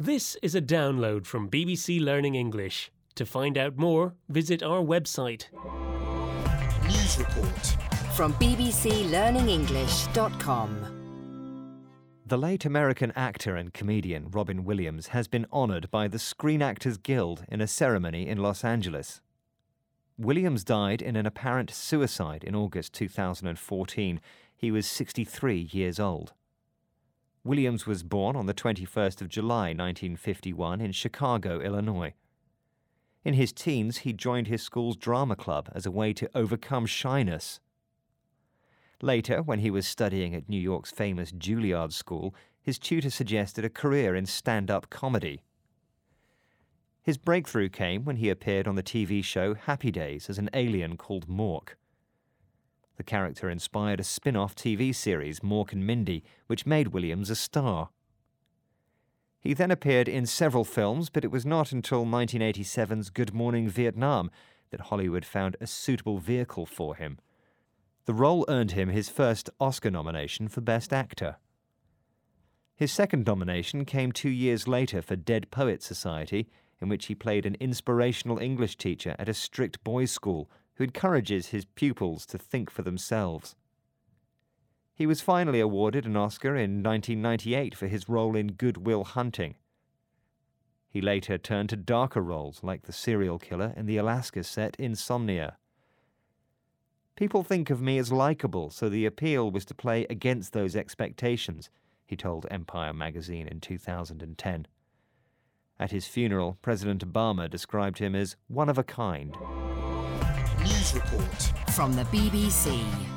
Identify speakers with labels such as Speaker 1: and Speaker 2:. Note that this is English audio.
Speaker 1: This is a download from BBC Learning English. To find out more, visit our website.
Speaker 2: News report
Speaker 3: from bbclearningenglish.com.
Speaker 4: The late American actor and comedian Robin Williams has been honoured by the Screen Actors Guild in a ceremony in Los Angeles. Williams died in an apparent suicide in August 2014. He was 63 years old. Williams was born on the 21st of July 1951 in Chicago, Illinois. In his teens, he joined his school's drama club as a way to overcome shyness. Later, when he was studying at New York's famous Juilliard School, his tutor suggested a career in stand-up comedy. His breakthrough came when he appeared on the TV show Happy Days as an alien called Mork. The character inspired a spin-off TV series, Mork and Mindy, which made Williams a star. He then appeared in several films, but it was not until 1987's Good Morning Vietnam that Hollywood found a suitable vehicle for him. The role earned him his first Oscar nomination for Best Actor. His second nomination came 2 years later for Dead Poets Society, in which he played an inspirational English teacher at a strict boys' school who encourages his pupils to think for themselves. He was finally awarded an Oscar in 1998 for his role in Good Will Hunting. He later turned to darker roles like the serial killer in the Alaska set Insomnia. "People think of me as likeable, so the appeal was to play against those expectations," he told Empire magazine in 2010. At his funeral, President Obama described him as one of a kind.
Speaker 2: News report
Speaker 3: from the BBC.